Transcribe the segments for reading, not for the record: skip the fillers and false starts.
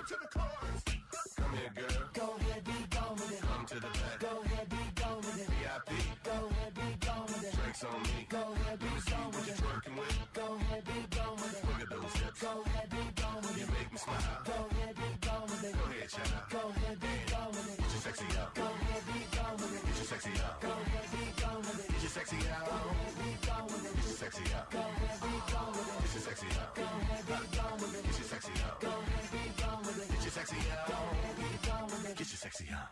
to the chorus. Come here, girl. Go ahead, be gone with it. Come to the back. Go ahead, be gone with it. VIP. Go ahead, be gone with it. Drinks on me. Go ahead, be gone with it. Working with. Go ahead, be gone with it. Look at those hips. Go ahead, be gone with it. You make me smile. Go ahead, be gone with it. Go ahead, child. Go ahead, be gone with it. Get your sexy out. Go ahead, be gone with it. Get your sexy out. Go ahead, be gone with it. Get your sexy out. Go ahead, be gone with it. Get your sexy out. Go ahead, be gone with it. Get your sexy out. Go ahead, be gone with it. Get your sexy out. Go ahead, be gone with it. Get your sexy out. Go ahead, be gone with it. Get your sexy out.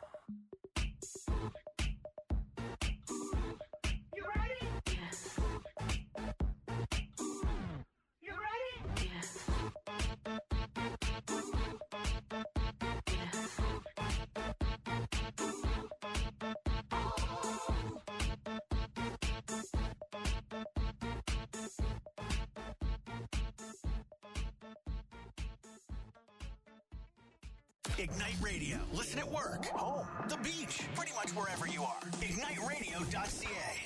You ready? Yes. You ready? Yes. Ignite Radio. Listen at work, home, the beach, pretty much wherever you are. IgniteRadio.ca.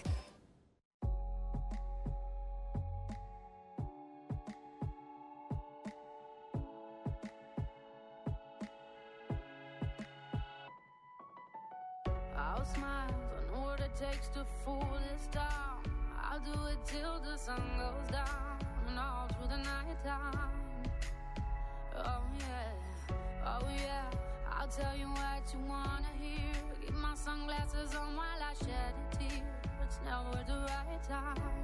I'll smile, I know what it takes to fool this town. I'll do it till the sun goes down and all through the night time. Oh yeah, I'll tell you what you wanna hear. Keep my sunglasses on while I shed a tear. It's never the right time.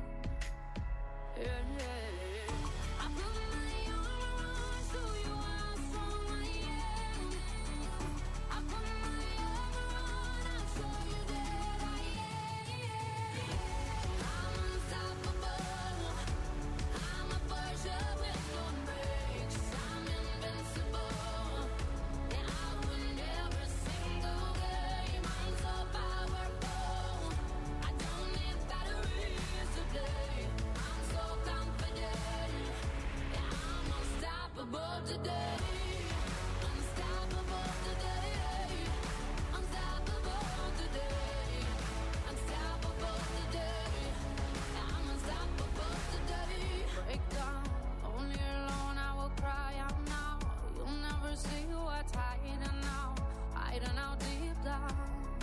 Yeah. I put my armor on, show you how strong I am. I put my armor on, I'll show you that I am. I'm unstoppable. I'm a Porsche with no brakes. I'm invincible. And I win every single game. I'm so powerful. I don't need batteries to play. I'm so confident. Yeah, I'm unstoppable today. Unstoppable today. Unstoppable today. Unstoppable today. Yeah, I'm unstoppable today. Break down, only alone I will cry out now. You'll never see what's hiding out deep down.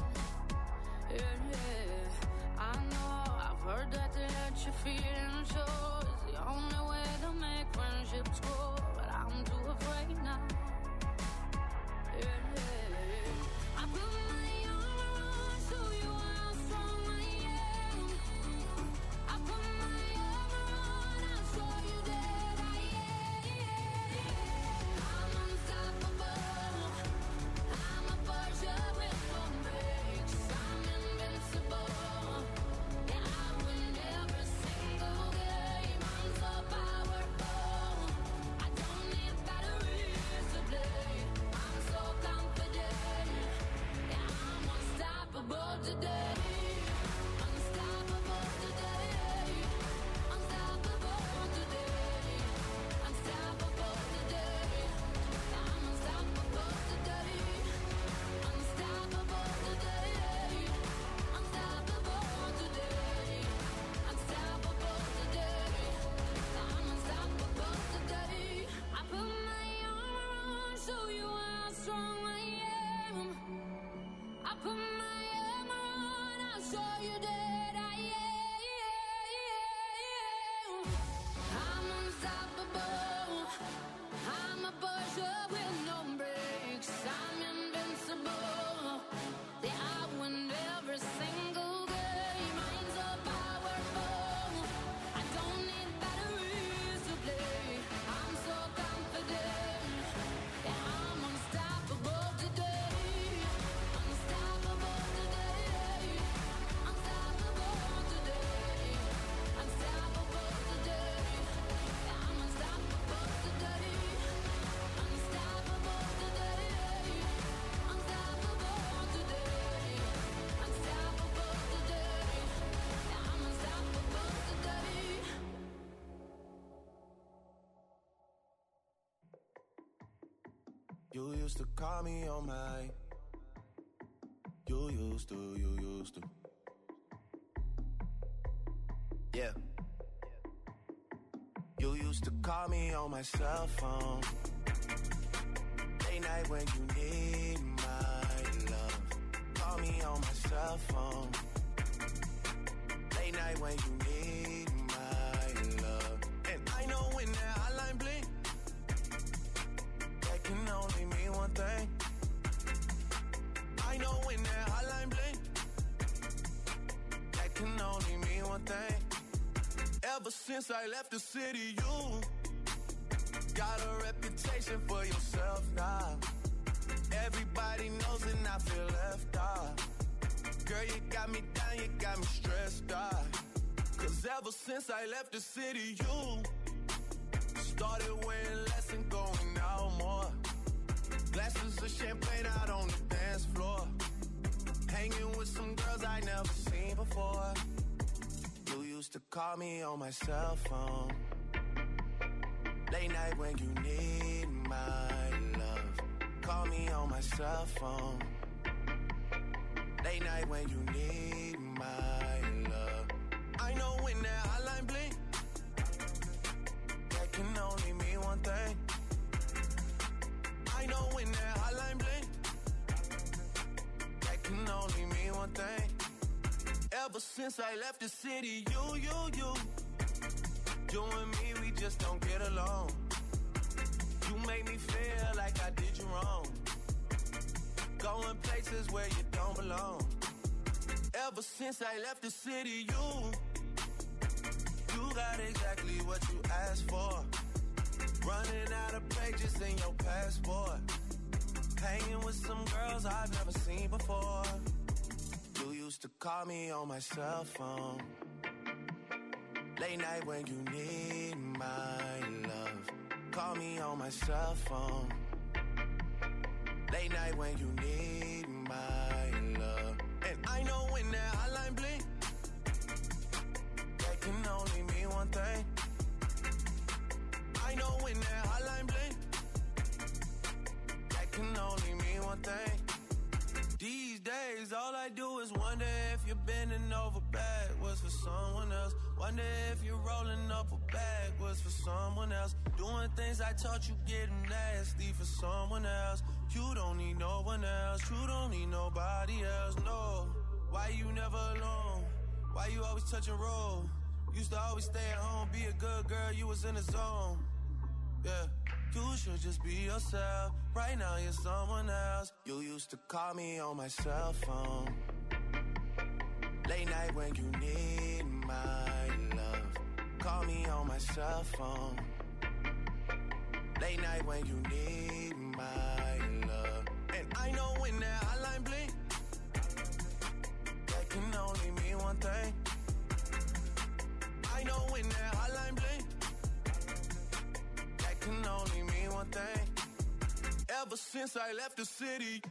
Yeah, I know, I've heard that to let you feel and show is the only way to make friendships grow, but I'm too afraid now. Yeah, I put my armor on, show you how strong I am. I put my armor on, I'll show you that I am. I'm unstoppable. I'm a Porsche with no brakes. I'm invincible. Yeah, I win every single game. I'm so powerful. I don't need batteries to play. I'm so confident. Yeah, I'm unstoppable today. Unstoppable today. Unstoppable today. Unstoppable today. I'm unstoppable today. Unstoppable today. Unstoppable today. Unstoppable today. I'm unstoppable today. I put my armor on, show you how strong I am. I put my armor on, I'll show you that I am. I'm unstoppable. I'm a Porsche with no brakes. I'm invincible. Yeah, I win every single game. I'm so powerful. I don't need batteries to play. I'm so confident. Yeah, I'm unstoppable today. Unstoppable today. Unstoppable today. Unstoppable today. Yeah, I'm unstoppable today. Unstoppable today. Unstoppable today. Unstoppable today. Yeah, I'm unstoppable today. You used to call me on my. You used to. Yeah. You used to call me on my cell phone. Late when you need my love. Call me on my cell phone. Late night when you need my love. And I know when that hotline blink, that can only mean one thing. I know when that hotline blink, that can only mean one thing. Ever since I left the city, you got a reputation for yourself now. Everybody knows and I feel left out. Girl, you got me down, you got me stressed out. Cause ever since I left the city, you started wearing less and going out more. Glasses of champagne out on the dance floor. Hanging with some girls I never seen before. You used to call me on my cell phone. Late night when you need my love. Call me on my cell phone. Late night when you need my love. I know when that hotline blink, that can only mean one thing. I know when that hotline blink, that can only mean one thing. Ever since I left the city, you and me, we just don't get along. You make me feel like I did you wrong. Going places where you don't belong. Ever since I left the city, you got exactly what you asked for. Running out of pages in your passport. Hanging with some girls I've never seen before. You used to call me on my cell phone. Late night when you need my love. Call me on my cell phone. Late night when you need my love. And I know when that hotline blink, that can only mean one thing. I know when that hotline blink, that can only mean one thing. These days, all I do is wonder if you're bending over backwards for someone else. Wonder if you're rolling up or backwards for someone else. Doing things I taught you, getting nasty for someone else. You don't need no one else. You don't need nobody else, no. Why you never alone? Why you always touch and roll? Used to always stay at home, be a good girl, you was in the zone. Yeah, you should just be yourself. Right now you're someone else. You used to call me on my cell phone. Late night when you need my love. Call me on my cell phone. Late night when you need my love. And I know when that hotline blink, that can only mean one thing. I know when that hotline blink, that can only mean one thing. Ever since I left the city.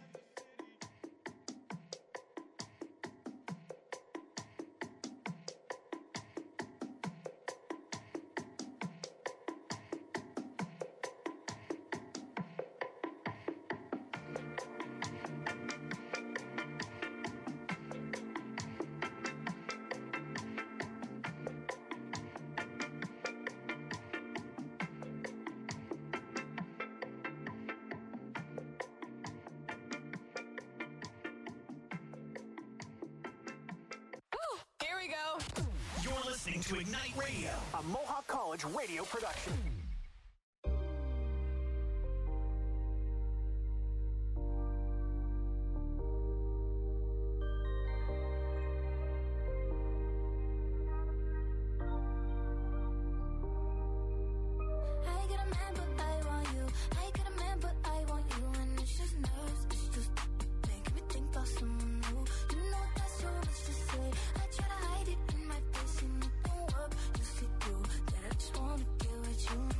You're listening to Ignite Radio, a Mohawk College radio production. You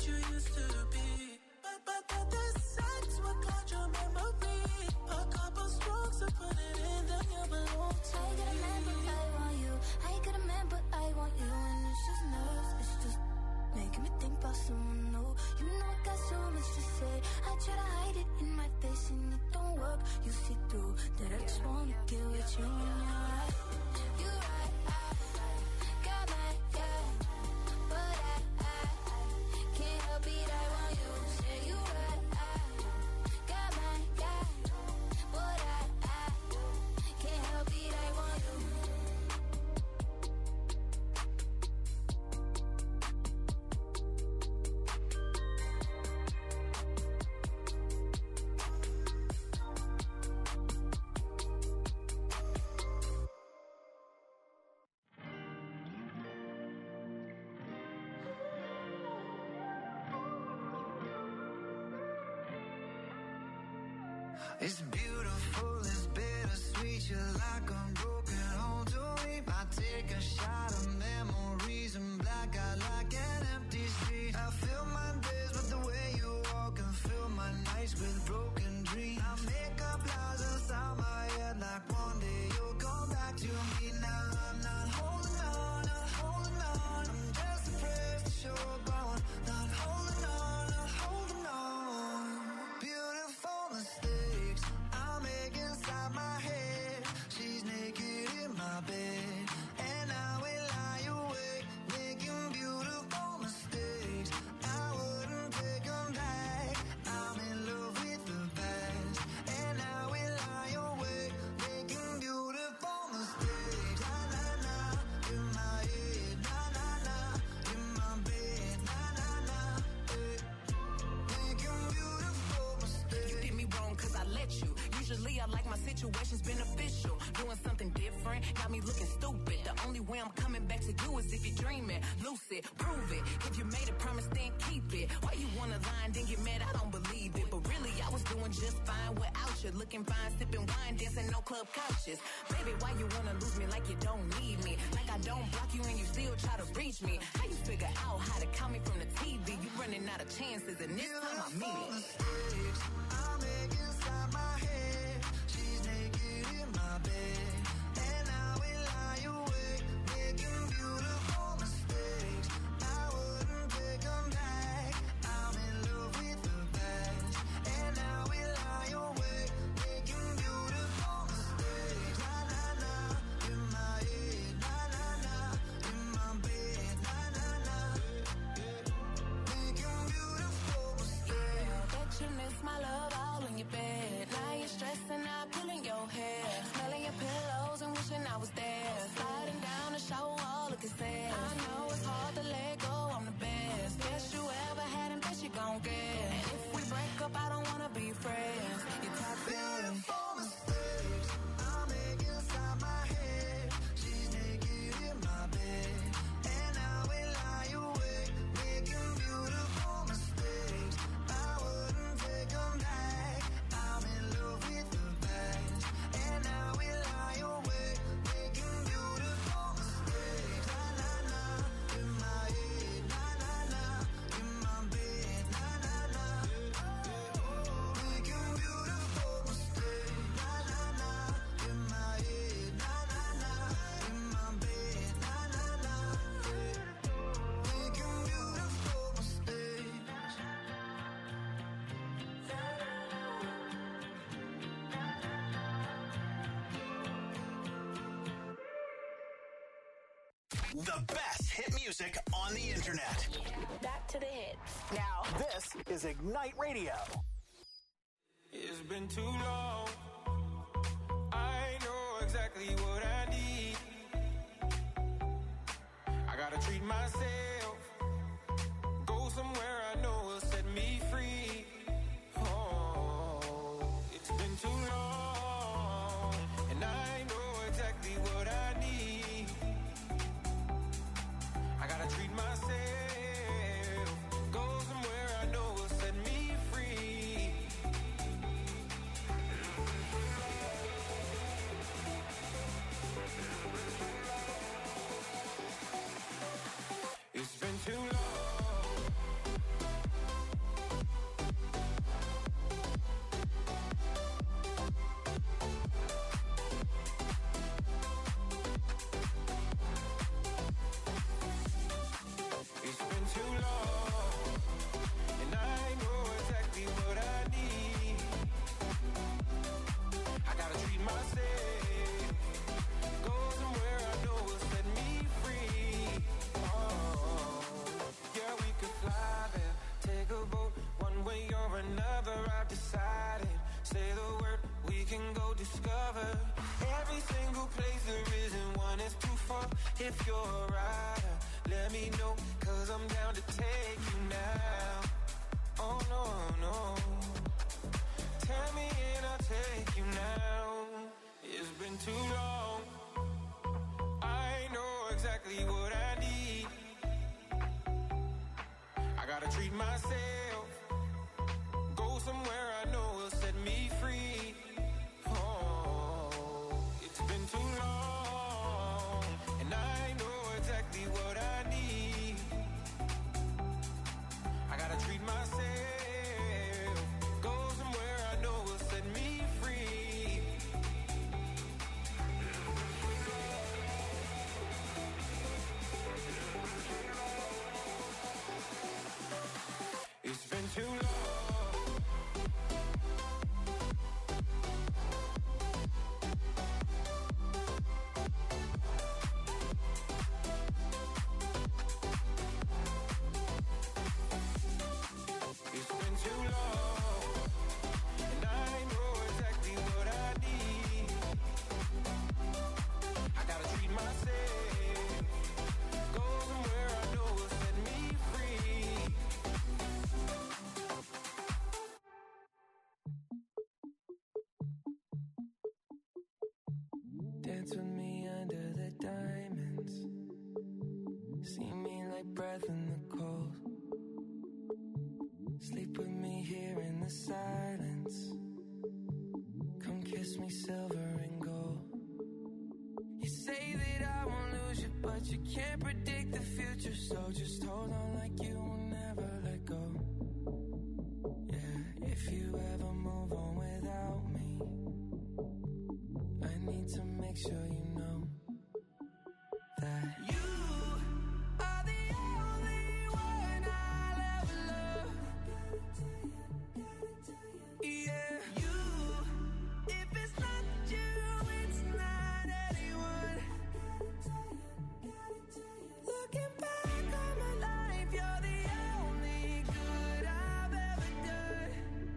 what you used to be. But the sex will cloud your memory. A couple strokes to put it in, then you belong to I get a man, but I want you. I get a man, but I want you. And it's just nerves, it's just making me think about someone new. You know I got so much to say. I try to hide it in my face and it don't work. You see through that I just wanna get with you when you're right. You're right, I got my guy, but I can't help it, I want you. Say you right, I got my guy, but I can't help it, I want you. It's beautiful, it's bittersweet. You're like a broken home to me. I take a shot of memories and black out like an empty street. I fill my days with the way you walk and fill my nights with broken dreams. I make up lies inside my head like one day you'll come back to me. Now I'm not holding on, not holding on. I'm just afraid that you're gone. Not holding on, not holding on. Beautiful mistakes I make inside my head. She's naked in my bed, and I will lie awake, making beautiful mistakes. I wouldn't take them back. I'm in love with the past, and I will lie awake, making beautiful mistakes. Na na na, in my head. Na na na, in my bed. Na na na, making beautiful mistakes. You did me wrong cause I let you. Usually I like my situations beneficial. Doing something different, got me looking stupid. The only way I'm coming back to you is if you're dreaming. Lucid, prove it. If you made a promise, then keep it. Why you wanna lie and then get mad? I don't believe it. But really, I was doing just fine without you. Looking fine, sipping wine, dancing no club couches. Baby, why you wanna lose me like you don't need me? Like I don't block you and you still try to reach me. How you figure out how to count me from the TV? You running out of chances and this time I mean it. Mistakes I make inside my head. She's naked in my bed, and I will lie awake, making beautiful mistakes. I wouldn't take them back. I'm in love with the past, and I will lie awake, making beautiful mistakes. Na na na, in my head. Na na na, in my bed. Na na na, making beautiful mistakes. Bet you miss my love all in your bed. Now you're stressing out, pulling your hair, smelling your pillows and wishing I was there. Sliding down the shower wall, looking sad. I know it's hard to let go, I'm the best. Best you ever had and best you gon' get. And if we break up, I don't wanna be friends. You talk Beautiful mistakes I make inside my head. She's naked in my bed, and I will lie awake, making beautiful mistakes. I wouldn't take them back. I'm in love with the past, and I will lie awake, making beautiful mistakes. Na na na, in my head. Na na na, in my bed. Na na na, making beautiful mistakes. Na na na, in my head. Na na na, in my bed. Na na na, making beautiful mistakes. The best hit music on the internet. Back to the hits. Now, this is Ignite Radio. It's been too long. I know exactly what I need. I gotta treat myself. Go somewhere I know will set me free. Oh, it's been too long. And I know exactly what I need. I gotta treat myself. Go somewhere I know will set me free. It's If you're a rider, let me know, 'cause I'm down to take you now. Oh no, no. Tell me and I'll take you now. It's been too long. I know exactly what I need. I gotta treat myself. Go somewhere I know will set me free. Oh, it's been too long, and I know exactly what I need. I gotta treat myself. Go somewhere I know will set me free. It's been too long. Dance with me under the diamonds. See me like breath in the cold. Sleep with me here in the silence. Come kiss me silver and gold. You say that I won't lose you, but you can't predict the future. So just hold on like you will never let go. Yeah, if you ever move on without me, I need to make sure you know that you are the only one I'll ever love. Yeah, you. If it's not you, it's not anyone. Looking back on my life, you're the only good I've ever done.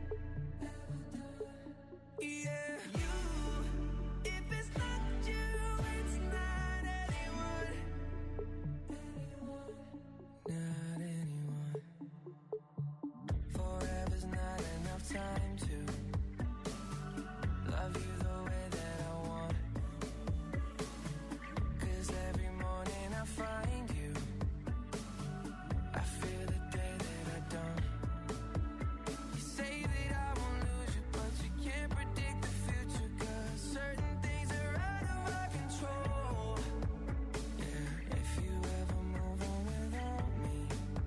Yeah, you. If it's not you, it's not anyone. Not anyone. Forever's not enough time to love you the way that I want. 'Cause every morning I find you, I feel the day that I don't. You say that I won't lose you, but you can't predict the future. 'Cause certain things are out of our control. Yeah, if you ever move on without me,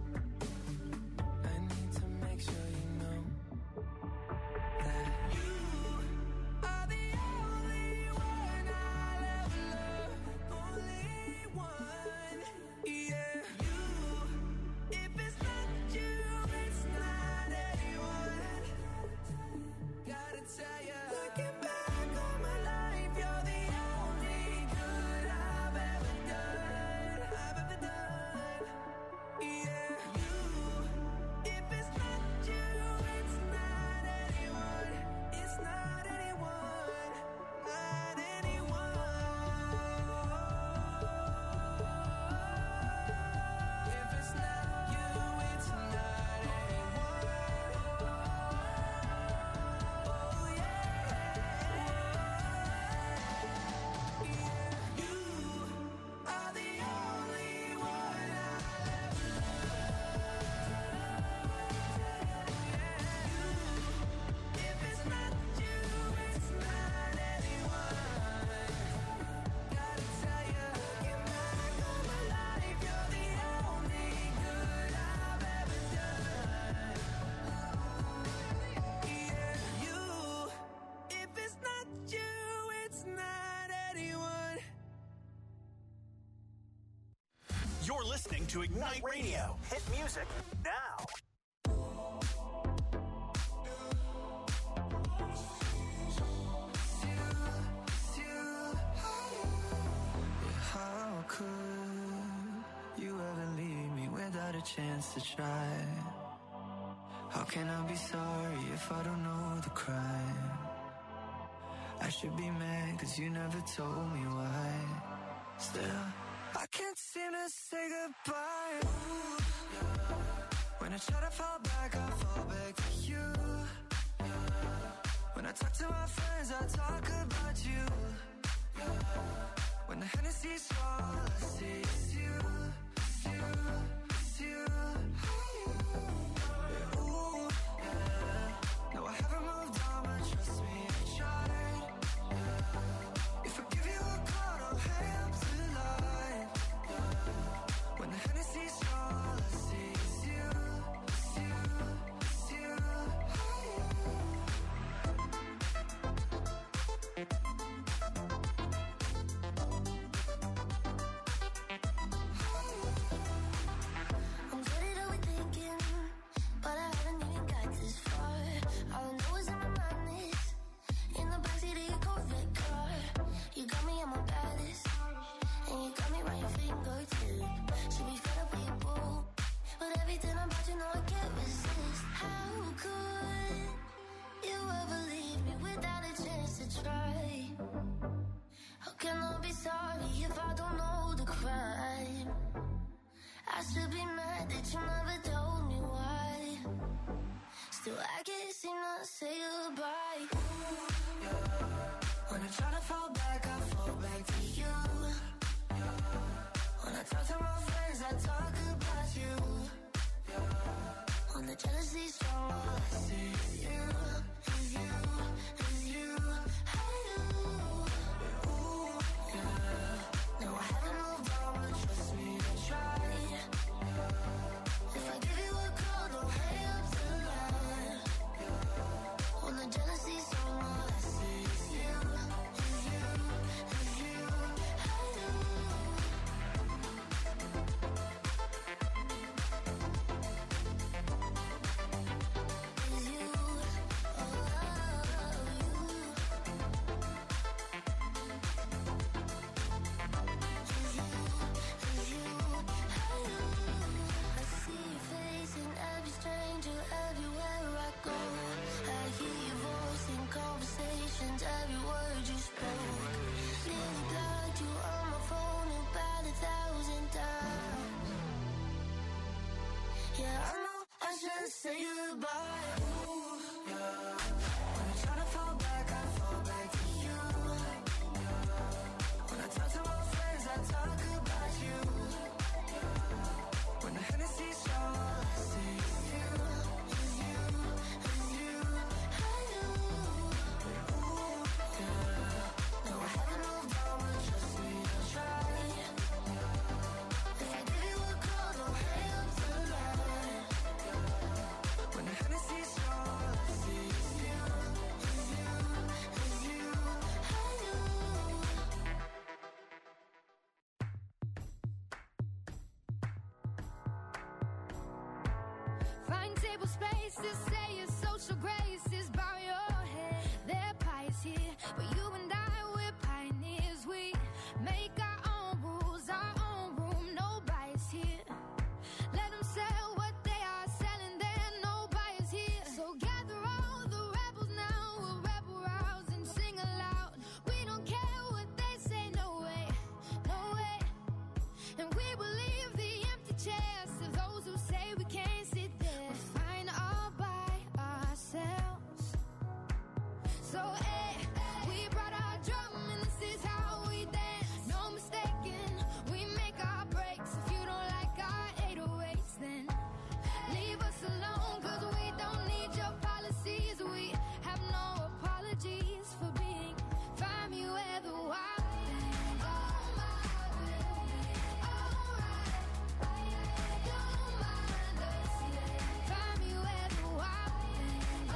I need to make sure you know that you are the only one I'll ever love. Only one. Yeah, you. If it's not you, it's not anyone. Gotta tell ya, looking back on my life, you're the only good I've ever done. Yeah, you. If it's not you, it's not anyone. It's not anyone. Not anyone. If it's not you, it's not anyone. Oh yeah. You are the only one I'll ever love. If it's not you, it's not anyone. Gotta tell ya, looking back on my life, you're the only good I've ever done. Yeah, you. If it's not you, it's not anyone. You're listening to Ignite Radio. Hit music now. How could you ever leave me without a chance to try? How can I be sorry if I don't know the crime? I should be mad 'cause you never told me why. Still, I goodbye. Ooh, yeah. When I try to fall back, I fall back to you. Yeah. When I talk to my friends, I talk about you. Yeah. When the Hennessy's all I see is you, it's you, it's you. Yeah. Ooh, yeah. No, I haven't moved on, but trust me, I tried. Yeah. If I give you a call, don't hang up the line. Yeah. When the Hennessy's all I see is you, it's you, it's you. I'm good at overthinking, but I haven't even got this far. All I know is I'm a madness in the backseat of your Corvette car. You got me at my baddest, and you got me right your fingertip. Should be fed up with your boo, but everything about you know I can't resist. How could you ever leave me without a chance to try? How can I be sorry if I don't know the crime? I should be mad that you never told me why. Still, I can't seem to say goodbye. Ooh, yeah. When I try to fall back, I fall back to you. Yeah. When I talk to my friends, I talk about you. Yeah. When the jealousy's strong, all I see is you, is you, is you. Ooh, yeah. No, I haven't moved on, but trust me, I tried. If I give you a call, don't hang up the line. When the jealousy's strong, all I see is you, is you, is you. Is you, I see your face in every stranger everywhere I go. I hear your voice in conversations, every word you spoke. Nearly blocked you on my phone about 1,000 times. Yeah, I know I should say goodbye. Ooh, yeah. When I try to fall back, I fall back to you. When I talk to my friends, I talk about you. When the Hennessy's all I see is you, is you, is you. Ooh, yeah. No, I haven't moved on, but trust me, I tried. If I give you a call, don't hang up the line. When the Hennessy's all I see is you, is you, is you. Find table spaces, say your social graces, bow your head. They're pious here, but you and I, we're pioneers. We make our own rules, our own room, no bias here. Let them sell what they are selling, there no bias here. So gather all the rebels now, we'll rebel rouse and sing aloud. We don't care what they say, no way, no way. And we will leave the empty chairs to those who say we can't sit there. We're fine all by ourselves. So, we brought our drum and this is how we dance. No mistaking, we make our breaks. If you don't like our 808s, then leave us alone, 'cause we don't need your policies. We have no apologies for being. Find me where the wild things are. Don't mind us. Find me where the wild things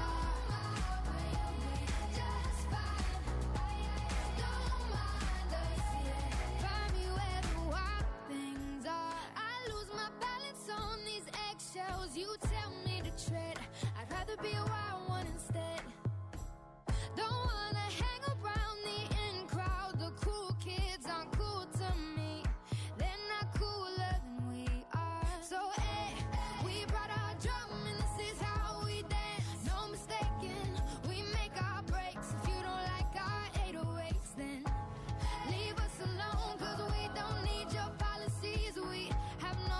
are. Just fine. Don't mind us. Find me where the wild things are. I lose my balance on these eggshells. You tell me to tread. I'd rather be a wild one instead. Don't wanna hang around the in crowd. The cool kids aren't cool to me. They're not cooler than we are. So, we brought our drum and this is how we dance. No mistaking, we make our breaks. If you don't like our 808s, then leave us alone, 'cause we don't need your policies. We have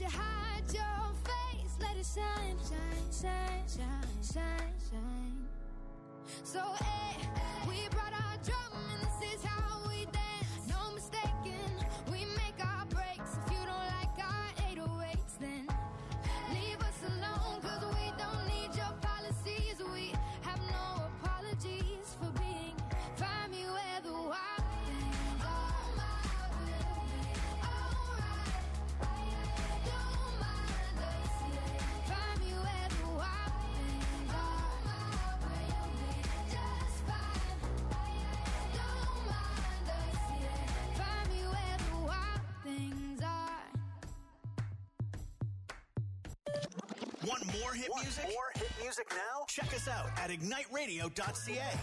should hide your face. Let it shine, shine, shine, shine, shine, shine. So, hey, we brought our drum and this is how we dance. No mistaking, we make our breaks. If you don't like our 808s, then leave us alone, cause we don't need your policies. We have no apologies for being. Find me where the wild things are. Alright, don't mind us. Find me where the wild things are. Just fine. Don't mind us. Find me where the wild things are. Want more hit music? More hit music now? Check us out at igniteradio.ca.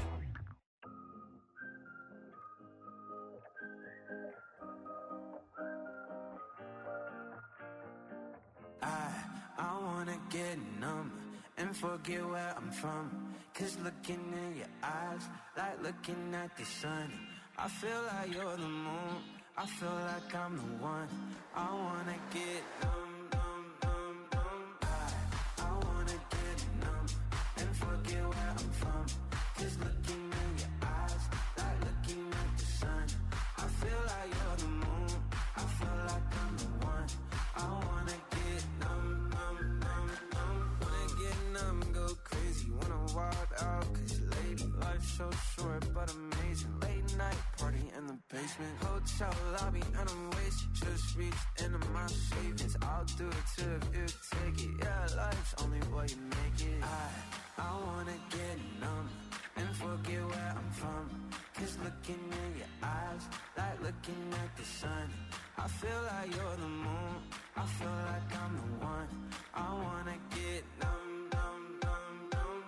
I wanna get numb and forget where I'm from. Cause looking in your eyes, like looking at the sun. I feel like you're the moon, I feel like I'm the one. I wanna get numb, numb, numb, numb. I wanna get numb and forget where I'm from. Cause looking in your eyes, like looking at the sun. I feel like you're the moon, I feel like I'm the one. I wanna get numb, numb, numb, numb. Wanna get numb, go crazy, wanna wild out. Cause lady, life's so short but amazing. Late night party in the basement, hotel lobby and I'm wasted. Just reached into my savings, I'll do it too if you take it. Yeah, life's only what you make it. I wanna get numb and forget where I'm from. Cause looking in your eyes, like looking at the sun. I feel like you're the moon, I feel like I'm the one. I wanna get numb, numb, numb, numb.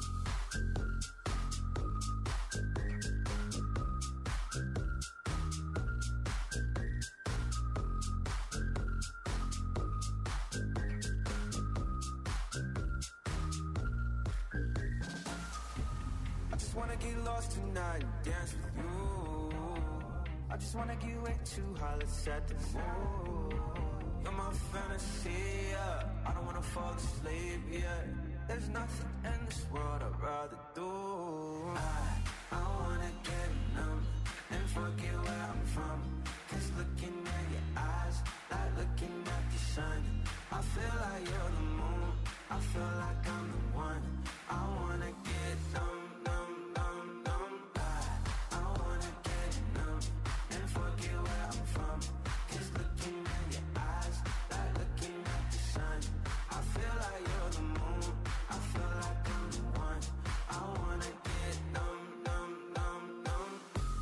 I just wanna get lost tonight and dance with you. I just wanna get way too high, let's set the mood. You're my fantasy, yeah. I don't wanna fall asleep, yeah. There's nothing in this world I'd rather do. I wanna get numb and forget where I'm from. Cause looking at your eyes, like looking at the sun. I feel like you're the moon, I feel like I'm the one. I wanna get numb, numb, numb, numb. I wanna get numb and forget where I'm from. Cause looking at your eyes, like looking at the sun. I feel like you're the moon, I feel like I'm the one. I wanna get numb, numb, numb, numb.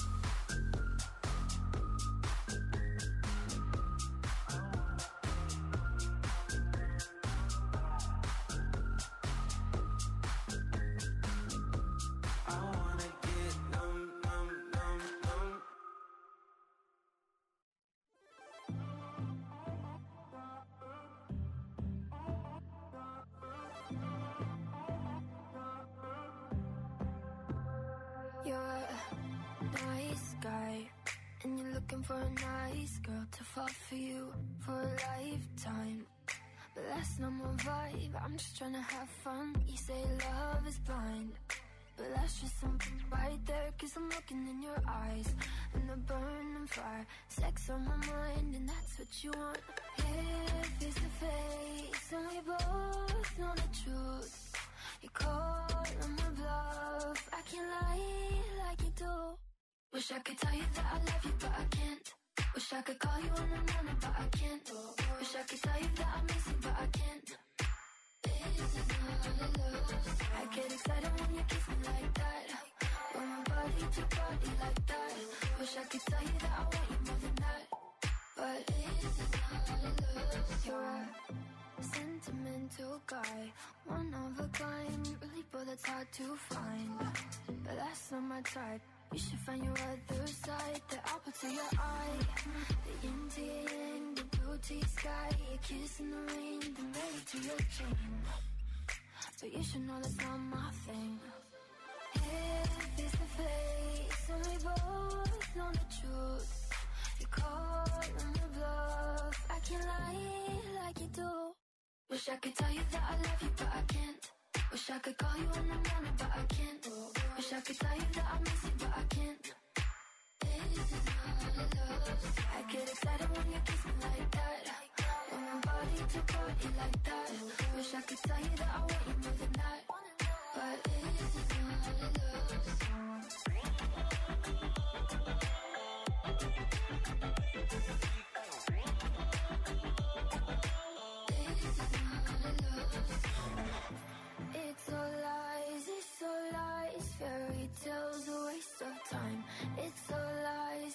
I wanna get numb, numb, numb, numb. You're a nice guy, and you're looking for a nice girl to fall for you for a lifetime. But that's not my vibe, I'm just trying to have fun. You say love is blind, but that's just something right there. Cause I'm looking in your eyes, and the burning fire. Sex on my mind, and that's what you want. Here, face to face, and we both know the truth. You call on my bluff, I can't lie like you do. Wish I could tell you that I love you, but I can't. Wish I could call you on the morning, but I can't. Wish I could tell you that I miss you, but I can't. This is not love. I get excited when you kiss me like that. When my body to body like that. Wish I could tell you that I want you more than that. But this is not love. You're a sentimental guy, one of a kind, really, but that's hard to find. But that's not my type. You should find your other side, the apple to your eye, the yin to your yang, the blue to your sky, a kiss in the rain, the married to your chain. But you should know that's not my thing. Here, face to face, and we both know the truth. You call on the bluff, I can't lie like you Wish I could tell you that I love you, but I can't. Wish I could call you in the morning, but I can't. Wish I could tell you that I miss you, but I can't. This is not love. I get excited when you kiss me like that. When my body to body like that. Wish I could tell you that I want you more than that. But this is not love. It's all lies, fairy tales, a waste of time. It's all lies,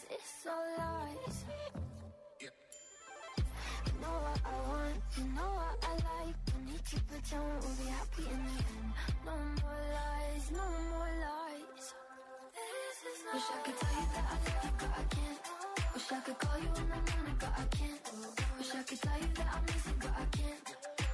You know what I want, you know what I like. Don't need to pretend we'll be happy in the end. No more lies, no more lies. Wish I could tell you that I love you, but I can't. Wish I could call you in the morning, but I can't. Wish I could tell you that I miss you, but I can't.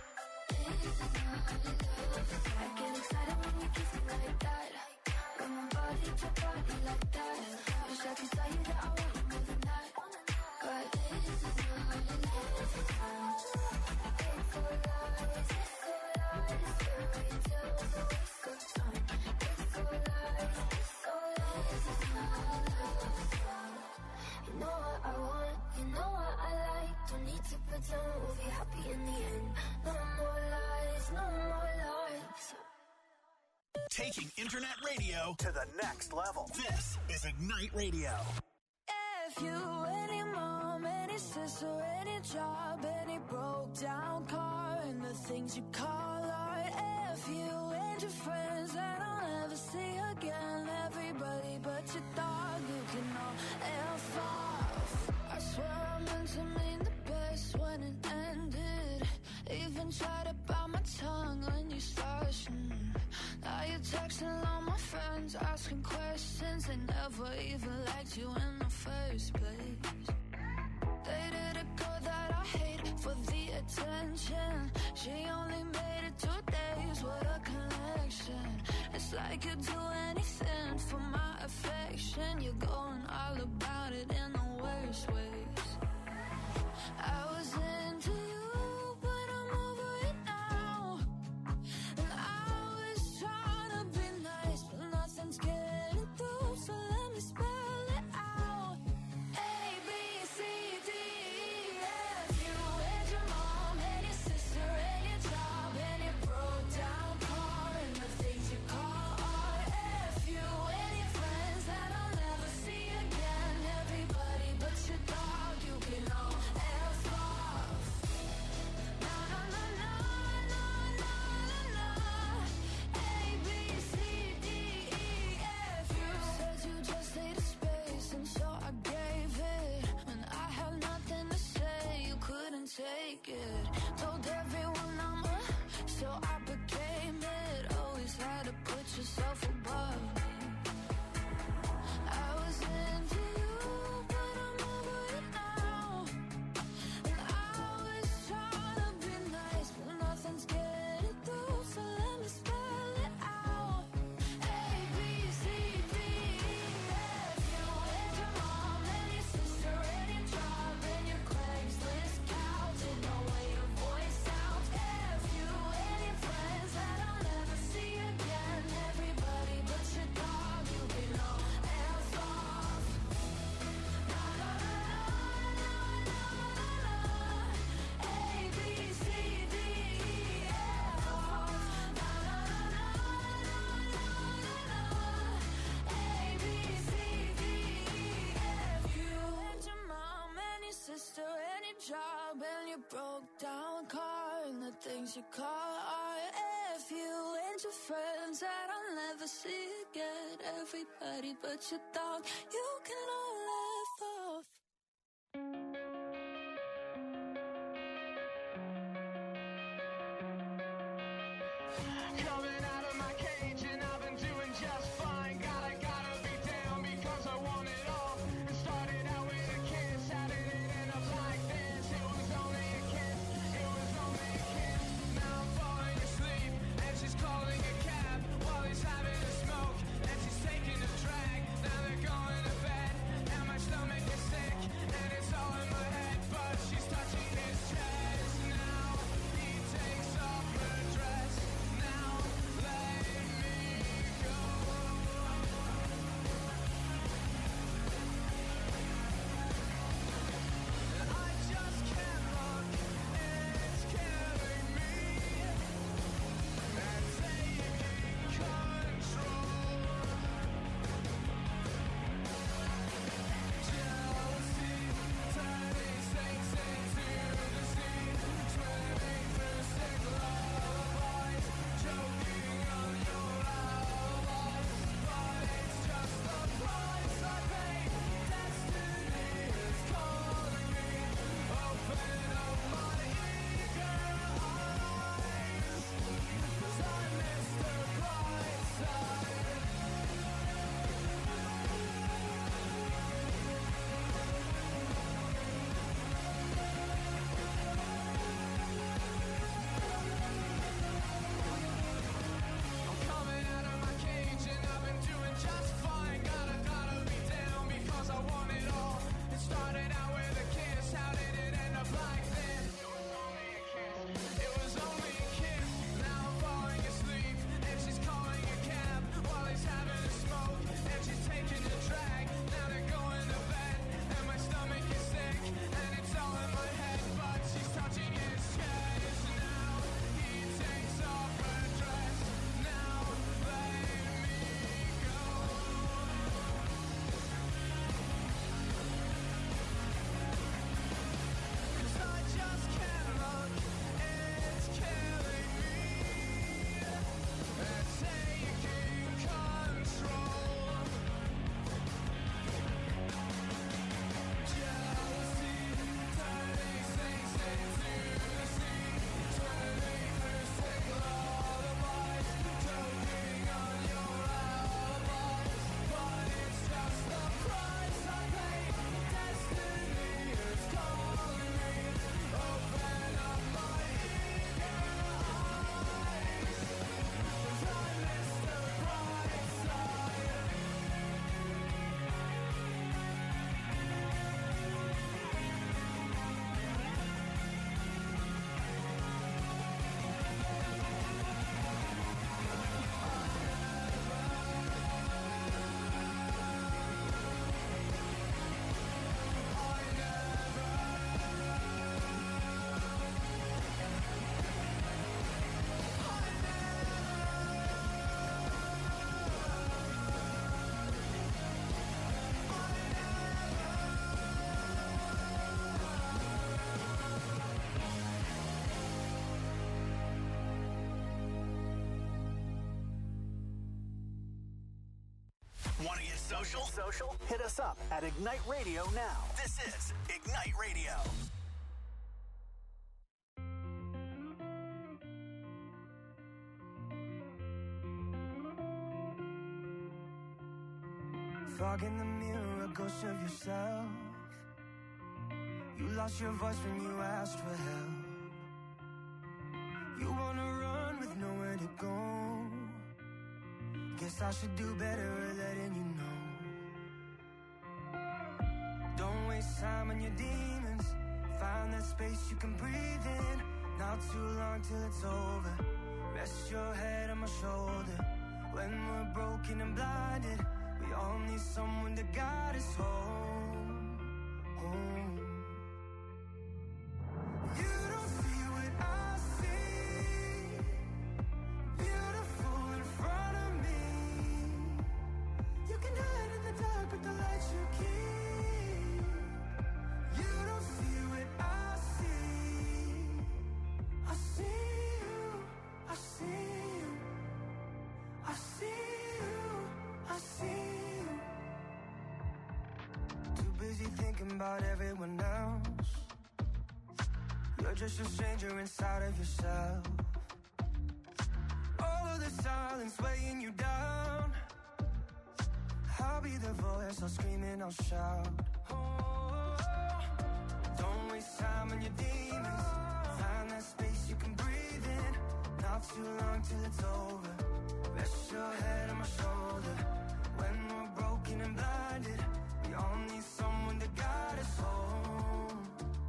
I get excited when you kiss me like that. When my body to body like that. Wish I could tell you that I want you more than that. But this is not love. It's all lies, fairy tales, a waste of time. It's all lies, it's not love. You know what I want, you know what I like. Don't need to pretend we'll be happy in the end. No more lies, no more lies. Taking internet radio to the next level. This is Ignite Radio. If you, any mom, any sister, any job, any broke down car, and the things you call art. If you and your friends that I'll never see again, everybody but your dog, you can all F off. I swear I meant to mean the best when it ended. Even tried to bite my tongue when you started. Now you're texting all my friends, asking questions. They never even liked you in the first place. Dated a girl that I hate for the attention. She only made it 2 days, what a connection. It's like you'd do anything for my affection. You're going all about it in the worst ways. I was into you, but I'm over it now. And I was trying to be nice, but nothing's getting through, so let me spell it out. A, B, C, D, E, F. You and your mom and your sister and your job and your broke down car and the things you call art. F you and your friends that I'll never see again. Everybody but your dog, you can all F off. Na na na na na na na na. A, B, C, D, E, F. You said you just needed space, and so I gave it. When I had nothing to say, you couldn't take it. Told everyone I'm a, so I became it. Always had to put yourself above me. I was into you, but I'm over it now. And I was trying to be nice, but nothing's getting through, so let me spell it out. A, B, C, D, E, F. You and your mom and your sister and your job and your Craigslist couch. Didn't know where your voice sounds. F you and your friends that I'll never see again. Everybody but your dog, you can all F off. Na na na na na na na. A, B, C, D, E, F off. Na na na na na na na. A, B, C, D, E, F. You and your mom and your sister and your job and your broke down car and the things you call art. F you and your friends that I'll never see again. Everybody but your dog, you can all F off. Coming out of my cage and I've been doing just fine. Gotta be down because I want it all. It started out with a kiss, how did it end up like this? It was only a kiss, it was only a kiss. Now I'm falling asleep and she's calling a cab while he's having a smoke and she's taking a drag. Now they're going to bed and my stomach is sick and it's all in my head, but she's touching his chest now. He takes social? Hit us up at Ignite Radio now. This is Ignite Radio. Fog in the mirror, a ghost of yourself. You lost your voice when you asked for help. You wanna run with nowhere to go. Guess I should do better at letting you know. Don't waste time on your demons. Find that space you can breathe in. Not too long till it's over. Rest your head on my shoulder. When we're broken and blinded, we all need someone to guide us home, home. You don't see what I see. Beautiful in front of me. You can hide in the dark, but the light you keep. You don't see what I see. I see you. I see you. I see you. I see you. Too busy thinking about everyone else. You're just a stranger inside of yourself. All of the silence weighing you down. I'll be the voice, I'll scream and I'll shout. Oh, don't waste time on your demons. Find that space you can breathe in. Not too long till it's over. Rest your head on my shoulder. When we're broken and blinded, we all need someone to guide us home.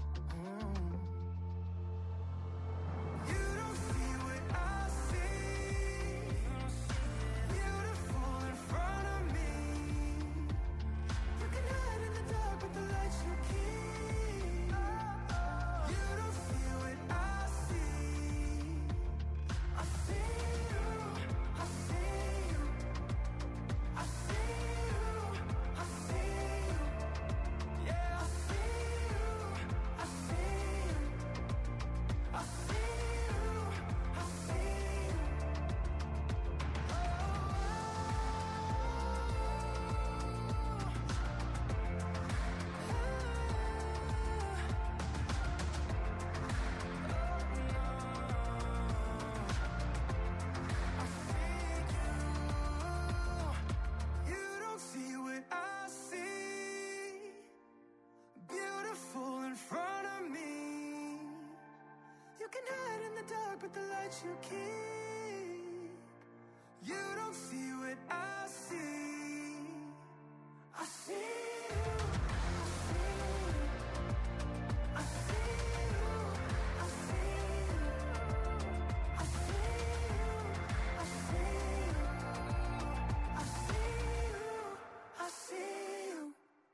You don't see what I see. Beautiful in front of me. You can hide in the dark, but the light you keep. You don't see what I see. I see you. I see you. I see you. I see you. Yeah, I see you. I see you. I see you. I see you. You don't see what I see. Beautiful in front of me. You can hide in the dark, but the light you keep. You don't see what I see. I see you. I see you. I see you. I see you. I see you. I see you. I see you.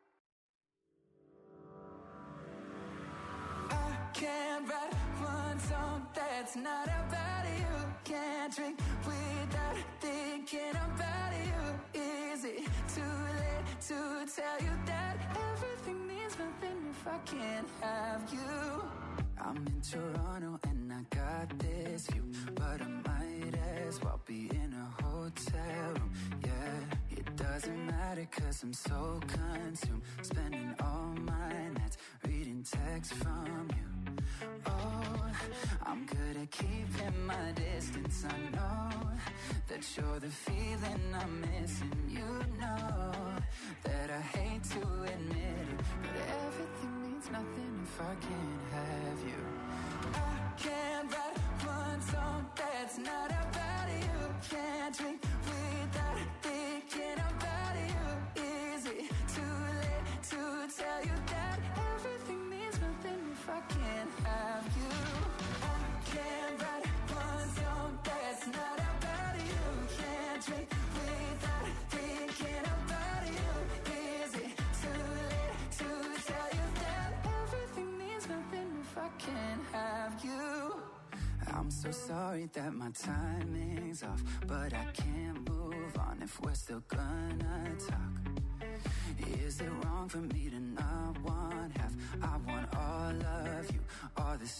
I can't write one song that's not about you. Can't drink without thinking about you. Is it too late to tell you that everything means nothing if I can't have you? I'm in Toronto and I got this view, but I might as well be in a hotel room. Yeah, it doesn't matter 'cause I'm so consumed, spending all my nights reading texts from you. Oh, I'm good at keeping my distance. I know that you're the feeling I'm missing. You know that I hate to admit it, but everything means nothing if I can't have you. I can't write one song that's not about you. Can't drink without thinking about you. Is it too late to tell you that everything means nothing if I can't have you? I can't write one song that's not about you. Can't drink without thinking about you. Is it too late to tell you that everything means nothing if I can't have you? I'm so sorry that my timing's off, but I can't move on if we're still gonna talk. Is it wrong for me to not want half? I want all of you, all the strings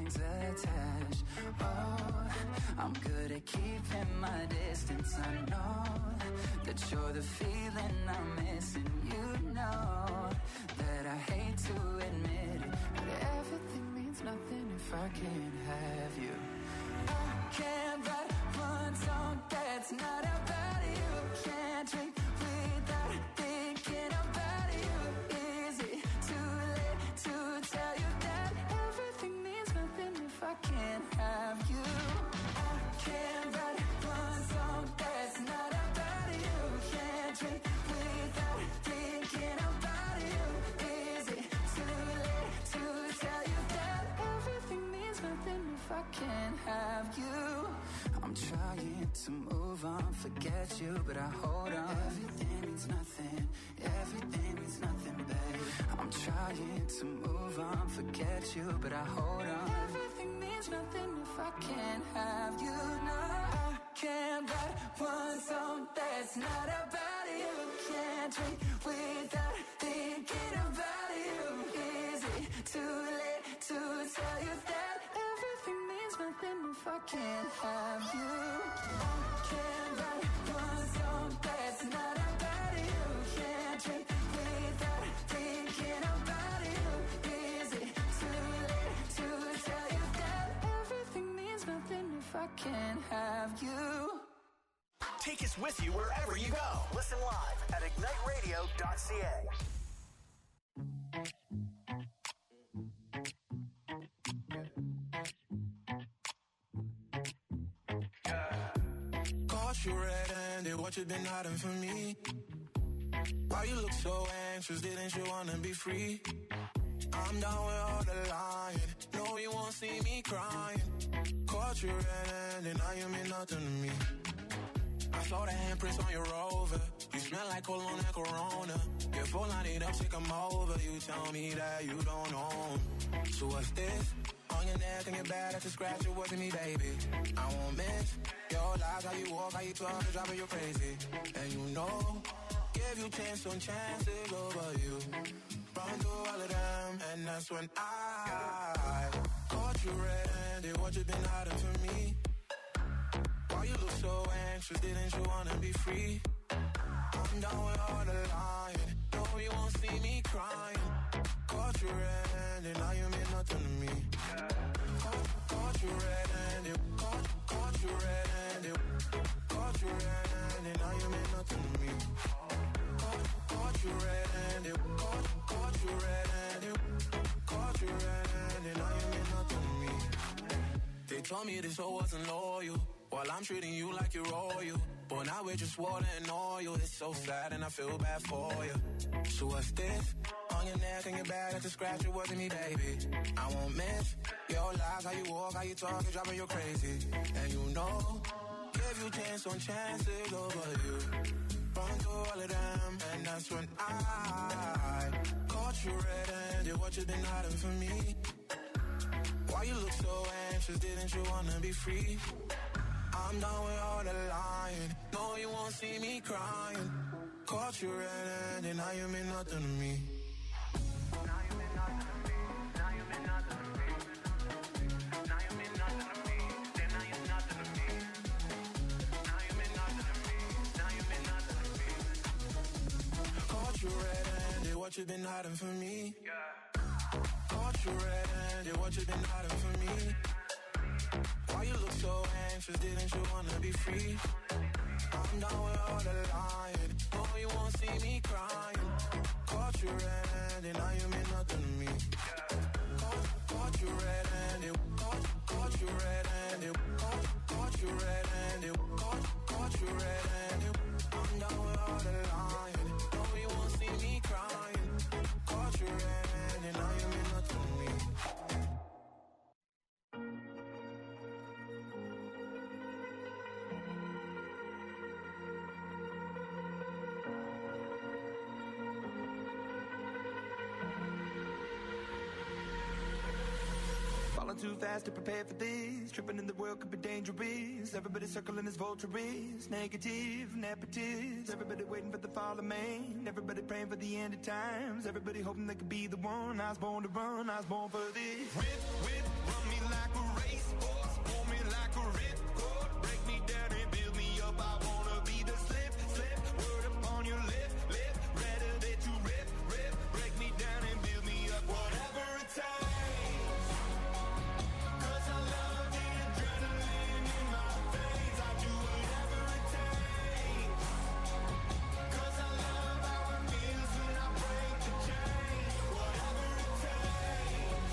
strings attached. Oh, I'm good at keeping my distance. I know that you're the feeling I'm missing. You know that I hate to admit it, but everything means nothing if I can't have you. I can't write one song that's not about you. Can't drink without thinking about you. Is it too late to tell you that everything means nothing if I can't have you? I can't write one song that's not about you. Can't drink without thinking about you. Is it too late to tell you that everything means nothing if I can't have you? I'm trying to move on, forget you, but I hold on. Everything means nothing, everything means nothing, babe. I'm trying to move on, forget you, but I hold on. Everything means nothing if I can't have you. No, I can't write one song that's not about you. Can't drink without thinking about you. Is it too late to tell you that everything means nothing if I can't have you? I can't write one song that's not about you. Can't drink without thinking about you. Is it too late to tell you that everything means nothing if I can't have you? Take us with you wherever you go. Listen live at igniteradio.ca. Caught you red-handed, what you been hiding from me? Why you look so anxious, didn't you wanna be free? I'm down with all the lying, no you won't see me crying. Caught you red-handed, now you mean nothing to me. I saw the handprints on your Rover, you smell like cologne and Corona. Your phone line it up, say come over, you tell me that you don't own. So what's this? On your neck and your back, that's a scratch, it wasn't me, baby. I won't miss your lies, how you walk, how you talk, you driving you crazy. And you know, give you chance on chances over you. Run through all of them, and that's when I caught you red-handed, what you been hiding from me? Why you look so anxious, didn't you wanna be free? I'm down with all the lying, no you won't see me crying. Caught you red-handed, now you mean nothing to me. Caught you red-handed, caught you red-handed, caught you red-handed, now you mean nothing to me. Caught you red-handed, caught you red-handed, caught you red-handed, now you mean nothing to me. They told me this hoe wasn't loyal, while I'm treating you like you're royal. But now we're just water and oil. It's so sad and I feel bad for you. So what's this? On your neck and your back, that's a scratch, it wasn't me, baby. I won't miss your lies, how you walk, how you talk, it's driving you crazy. And you know, give you chance on chances over you. Run through all of them, and that's when I caught you red-handed, what you been hiding from me? Why you look so anxious, didn't you wanna be free? I'm done with all the lying, no you won't see me crying. Caught you red-handed, now you mean nothing to me. Now you mean nothing to me, now you mean nothing to me. Now you mean nothing to me, then now you're nothing to me. Now you mean nothing to me, now you mean nothing to me. Caught you red-handed, what you been hiding from me? Caught you red-handed, what you been hiding from me? Why you look so anxious, didn't you wanna be free? I'm down with all the lying, no you won't see me crying. Caught you red-handed, now you mean nothing to me. Caught you red-handed, caught you red-handed, caught you red-handed, caught you red-handed. I'm down with all the lying, no you won't see me crying. Caught you red-handed, now you mean nothing to me. Too fast to prepare for this. Tripping in the world could be dangerous. Everybody circling as vultures. Negative, nepotist. Everybody waiting for the fall of man. Everybody praying for the end of times. Everybody hoping they could be the one. I was born to run, I was born for this. Whip, whip, run me like like a racehorse, pull me like a ripcord, break me down and build me up. I wanna be the slip, word upon your lip, rather that you rip, break me down and build me up. Whatever it takes, 'cause I love the adrenaline in my veins. I do whatever it takes, 'cause I love how it feels when I break the chain. Whatever it takes,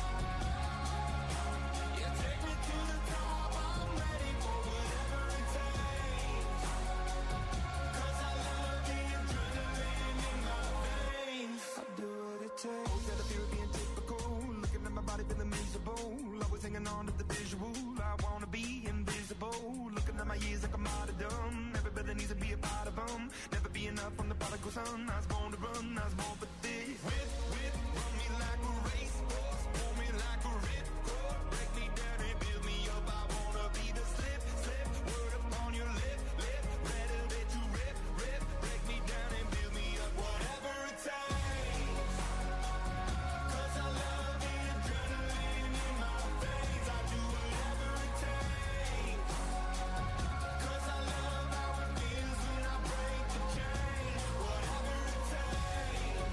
yeah, take me to the top. I'm ready for whatever it takes, 'cause I love the adrenaline in my veins. I do what it takes. That I feel being typical. Looking at my body feeling miserable. Always hanging on to the visual. I wanna be invisible. Looking at my years like I'm martyrdom. Everybody needs to be a part of them. Never be enough on the prodigal son. I was born to run, I was born for this. Whip, run me like a racehorse, pull me like a ripcord, break me down and build me up. I wanna be the slip, word upon your lip, rather that you rip, break me down and build me up. Whatever it takes, 'cause I love the adrenaline in my veins. I do whatever it takes, 'cause I love how it feels when I break the chain. Whatever it takes,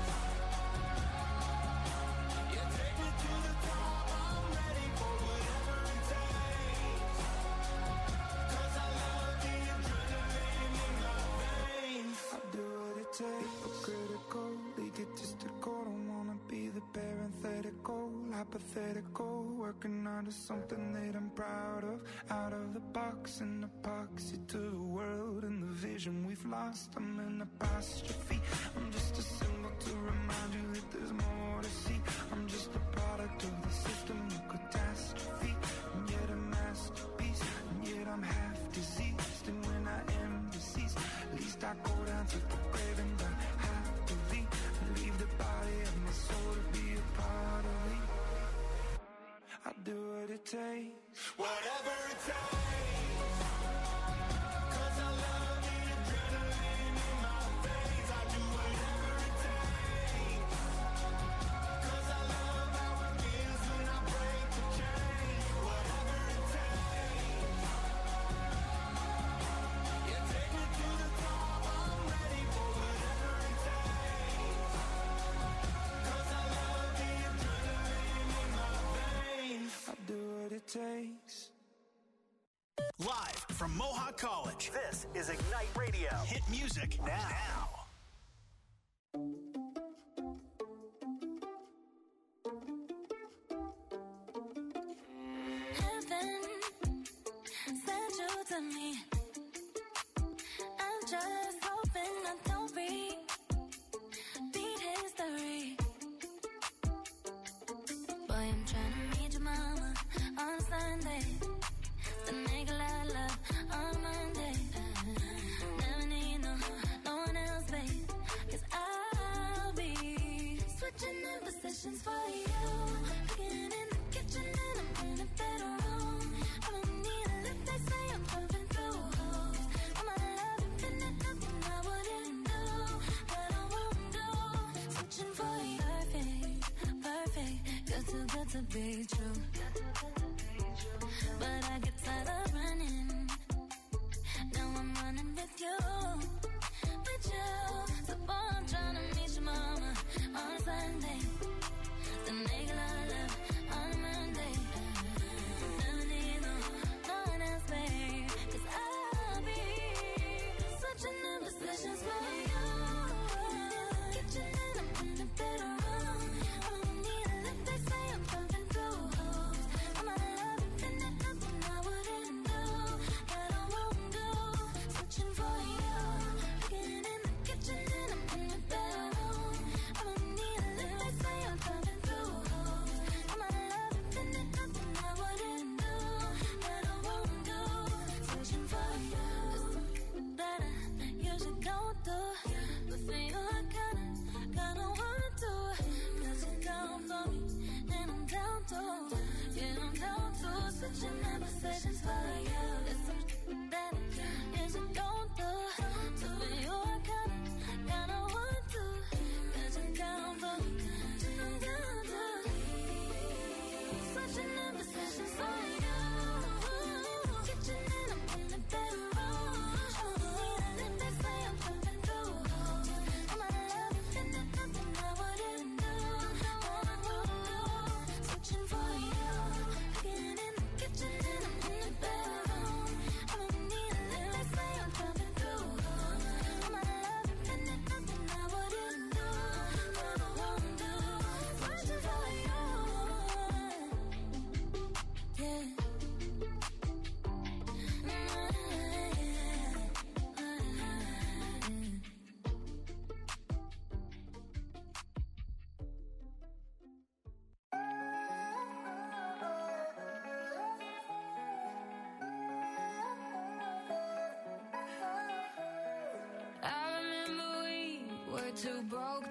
yeah, take me to the top. I'm ready for whatever it takes, 'cause I love the adrenaline in my veins. I do what it takes, but critical, egotistical. Don't wanna be the parenthetical, hypothetical. Working out of something that I'm proud of. Out of the box and epoxy to the world and the vision we've lost. I'm in apostrophe. I'm just a symbol to remind you that there's more to see. I'm just a product of the system of catastrophe, and yet a masterpiece, and yet I'm half diseased. And when I am deceased, at least I go down to the grave and die happily, and leave the body of my soul to be a part of me. I do what it takes, whatever it takes, 'cause I love the adrenaline in my veins. I do whatever it takes, 'cause I love how it feels when I break the chain. Whatever it takes, yeah, take me to the top. I'm ready for whatever it takes, 'cause I love the adrenaline in my veins. I do what it takes. Live from Mohawk College, this is Ignite Radio. Hit music now. Heaven sent you to me. I'm just hoping I don't repeat history. Boy, I'm trying to meet your mama on Sunday. The nigga I love on Monday. Never need no one else, babe. 'Cause I'll be switching in positions for you. Cooking in the kitchen and I'm in the bedroom. I don't need a lift, they say I'm pumping through holes. I'm a love infinite, nothing I wouldn't do, that I won't do. Switching for you, perfect, good to be true. But I get tired of running. Now I'm running with you. So boy, I'm trying to meet your mama on Sunday. The nigga I love on Monday. Never need no one else, babe. 'Cause I'll be switching in positions for you. Kitchen and I'm in the bedroom. I don't need a lift, they say I'm pumping through holes. I'm a love infinite, nothing I wouldn't do, that I won't do. Switching for you. Cooking in the kitchen and I'm in the bedroom. I don't need a lift, they say I'm pumping through holes. I'm a love infinite, nothing I wouldn't do, that I won't do. Switching for you. There's something that I usually don't do, but for you I kinda want to. 'Cause you're down for me and I'm down to. Yeah, I'm down to. Switching in positions for you. There's something that I usually don't do, so for you I kinda want to. 'Cause you're down for me and I'm down to. Switching in positions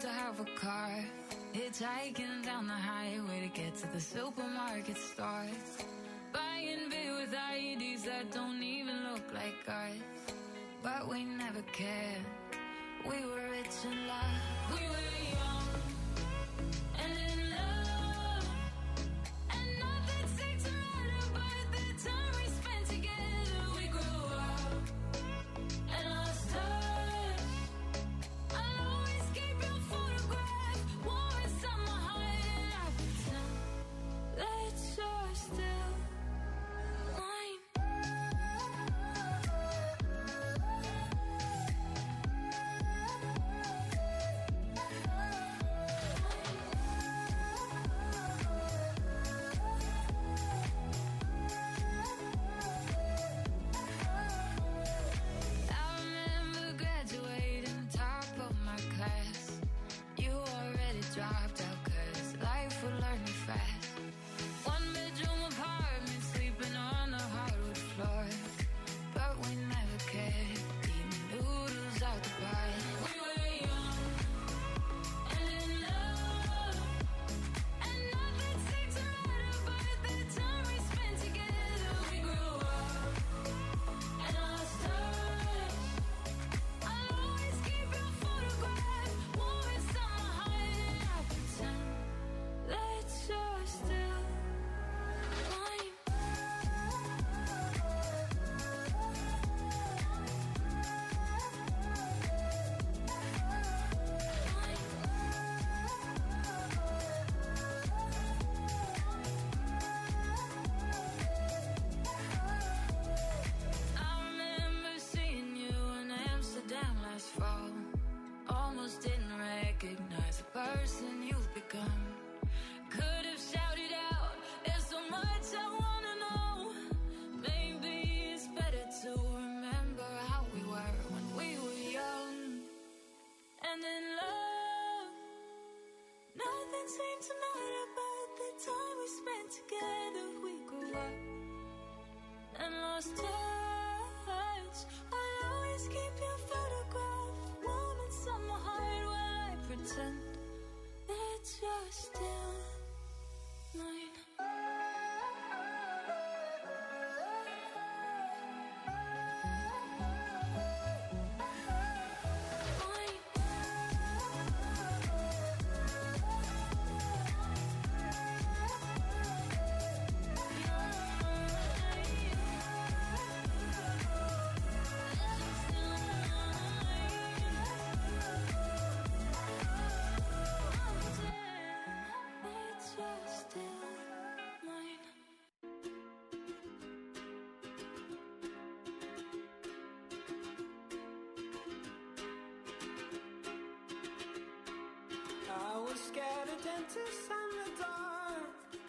to have a car. Hitchhiking down the highway to get to the supermarket store. Buying beer with IEDs that don't even look like ours. But we never cared. We were rich and loved. We were young and in love. And nothing seemed to matter but the time we spent together. We grew up and lost touch. I'll always keep your photograph warm inside my heart. And I pretend that you're still mine. I remember graduating top of my class. You already dropped out 'cause life would learn you fast. One bedroom apartment, sleeping on the hardwood floor. But we never cared, eating noodles out the bar. We were young and in love. And nothing seemed to matter but the time we spent together. We grew up and lost touch. I'll always keep your photograph warm inside my heart. And I pretend that you're still mine. I remember seeing you in Amsterdam last fall. Almost didn't recognize the person you've become. Could have shouted out, there's so much I wanna know. Maybe it's better to remember how we were when we were young and in love. Nothing seemed to matter but the time we spent together. We grew up and lost touch. I'll always keep your photograph warm inside my heart while I pretend that you're still mine. I was scared of dentists and the dark.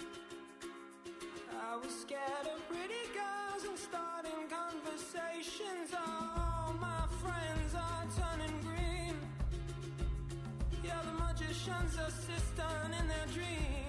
I was scared of pretty girls and starting conversations. All my friends are turning green. Yeah, the magician's assistant in their dreams.